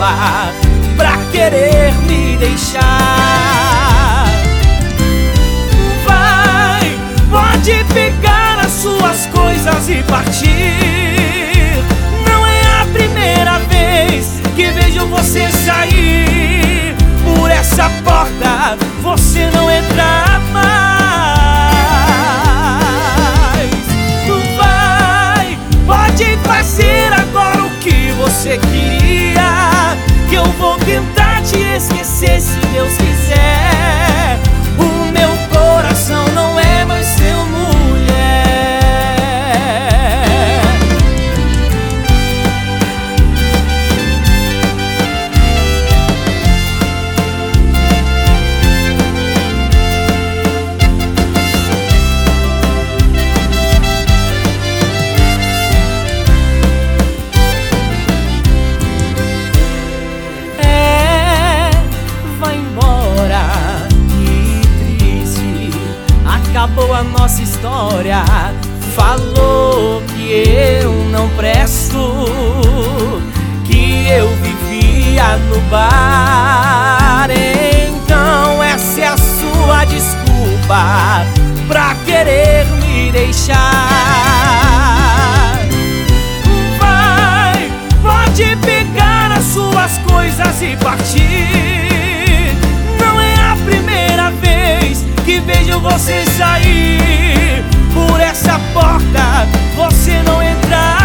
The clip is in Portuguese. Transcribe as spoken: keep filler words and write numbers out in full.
desculpa pra querer me deixar. Vai, pode pegar as suas coisas e partir. Não é a primeira vez que vejo você sair. Por essa porta você não entra mais. Vai, pode fazer agora o que você queria, que eu vou tentar te esquecer se Deus quiser. O meu coração não é mais seu, mulher. Acabou a nossa história, falou que eu não presto, que eu vivia no bar. Então essa é a sua desculpa pra querer me deixar. Vai, pode pegar as suas coisas e partir. Não é a primeira vez que vejo você sair. Por essa porta você não entra